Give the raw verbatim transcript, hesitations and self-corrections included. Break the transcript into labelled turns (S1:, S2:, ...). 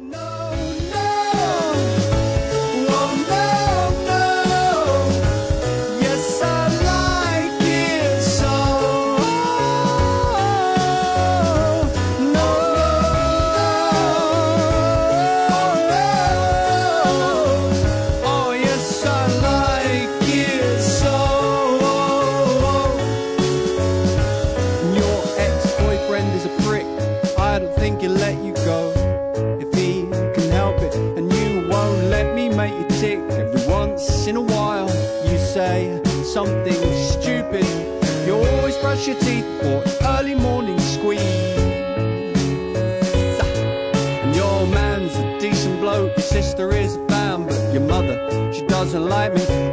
S1: In a while you say something stupid. You always brush your teeth for early morning squeeze. And your man's a decent bloke, your sister is a fan, but your mother, she doesn't like me.